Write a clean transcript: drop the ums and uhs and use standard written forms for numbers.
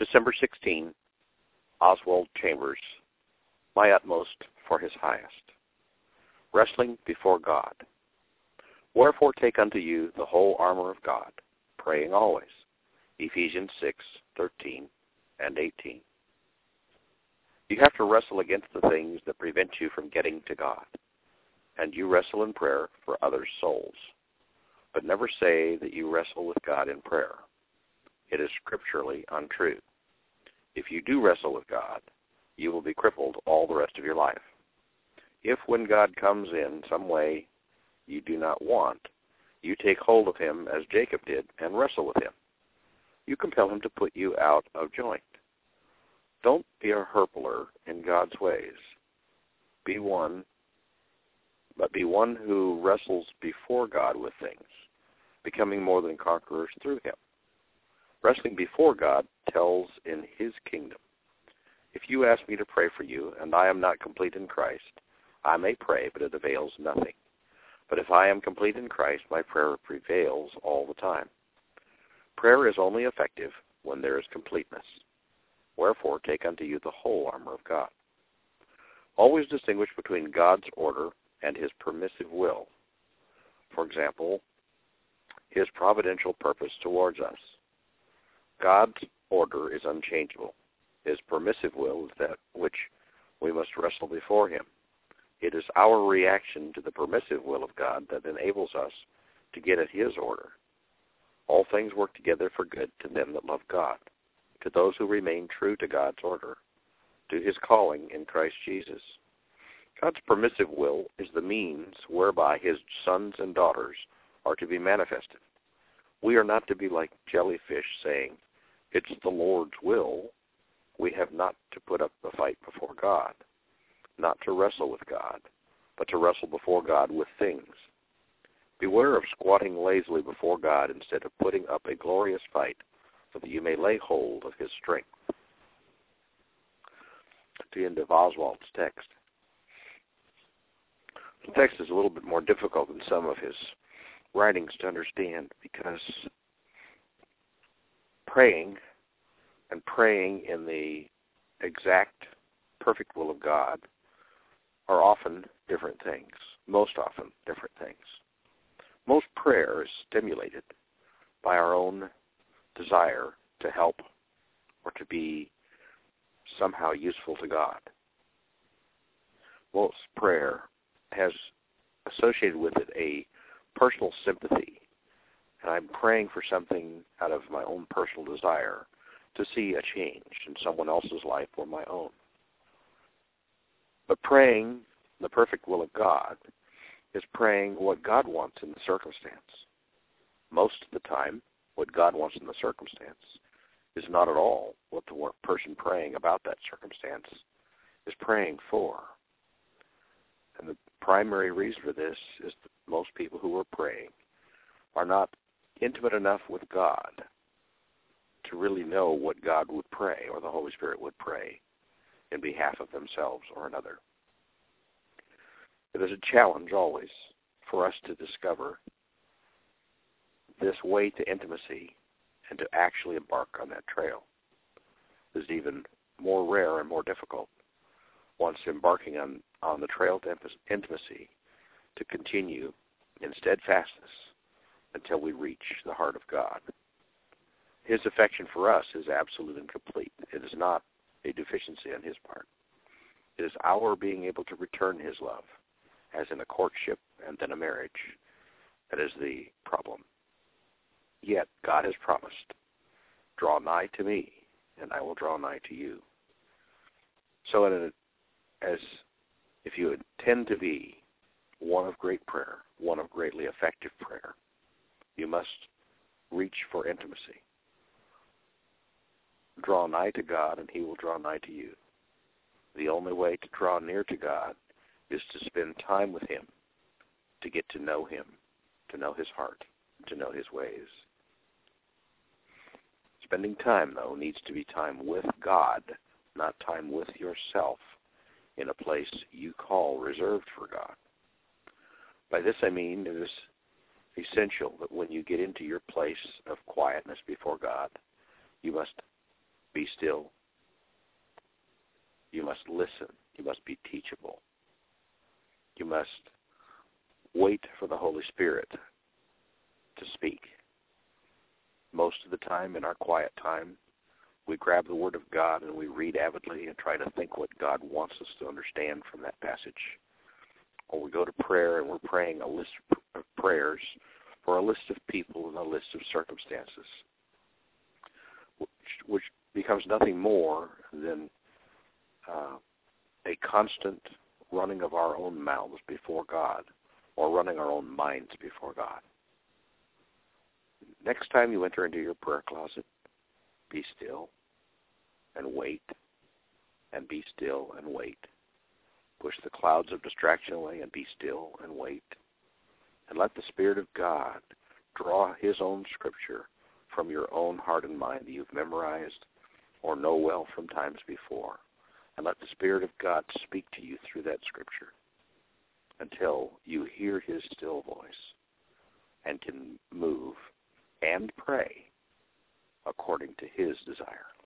December 16, Oswald Chambers, My Utmost for His Highest. Wrestling before God. Wherefore take unto you the whole armor of God, praying always. Ephesians 6:13 and 18. You have to wrestle against the things that prevent you from getting to God, and you wrestle in prayer for others' souls. But never say that you wrestle with God in prayer. It is scripturally untrue. If you do wrestle with God, you will be crippled all the rest of your life. If when God comes in some way you do not want, you take hold of him as Jacob did and wrestle with him. You compel him to put you out of joint. Don't be a herpler in God's ways. Be one who wrestles before God with things, becoming more than conquerors through him. Wrestling before God tells in his kingdom. If you ask me to pray for you, and I am not complete in Christ, I may pray, but it avails nothing. But if I am complete in Christ, my prayer prevails all the time. Prayer is only effective when there is completeness. Wherefore, take unto you the whole armor of God. Always distinguish between God's order and his permissive will. For example, his providential purpose towards us. God's order is unchangeable. His permissive will is that which we must wrestle before him. It is our reaction to the permissive will of God that enables us to get at his order. All things work together for good to them that love God, to those who remain true to God's order, to his calling in Christ Jesus. God's permissive will is the means whereby his sons and daughters are to be manifested. We are not to be like jellyfish saying, "It's the Lord's will." We have not to put up the fight before God, not to wrestle with God, but to wrestle before God with things. Beware of squatting lazily before God instead of putting up a glorious fight so that you may lay hold of his strength. At the end of Oswald's text. The text is a little bit more difficult than some of his writings to understand because praying and praying in the exact perfect will of God are often different things, most often different things. Most prayer is stimulated by our own desire to help or to be somehow useful to God. Most prayer has associated with it a personal sympathy, and I'm praying for something out of my own personal desire to see a change in someone else's life or my own. But praying the perfect will of God is praying what God wants in the circumstance. Most of the time, what God wants in the circumstance is not at all what the person praying about that circumstance is praying for. And the primary reason for this is that most people who are praying are not intimate enough with God to really know what God would pray or the Holy Spirit would pray in behalf of themselves or another. It is a challenge always for us to discover this way to intimacy and to actually embark on that trail. It is even more rare and more difficult once embarking on the trail to intimacy to continue in steadfastness until we reach the heart of God. His affection for us is absolute and complete. It is not a deficiency on his part. It is our being able to return his love, as in a courtship and then a marriage. That is the problem. Yet God has promised, "Draw nigh to me, and I will draw nigh to you." So as if you intend to be one of great prayer, one of greatly effective prayer, you must reach for intimacy. Draw nigh to God, and he will draw nigh to you. The only way to draw near to God is to spend time with him, to get to know him, to know his heart, to know his ways. Spending time, though, needs to be time with God, not time with yourself in a place you call reserved for God. By this I mean it is essential that when you get into your place of quietness before God, you must be still. You must listen. You must be teachable. You must wait for the Holy Spirit to speak. Most of the time, in our quiet time, we grab the Word of God and we read avidly and try to think what God wants us to understand from that passage. Or we go to prayer and we're praying a list of prayers for a list of people and a list of circumstances, which becomes nothing more than a constant running of our own mouths before God, or running our own minds before God. Next time you enter into your prayer closet, be still and wait, and be still and wait. Push the clouds of distraction away and be still and wait. And let the Spirit of God draw His own Scripture from your own heart and mind that you've memorized or know well from times before. And let the Spirit of God speak to you through that Scripture until you hear His still voice and can move and pray according to His desire.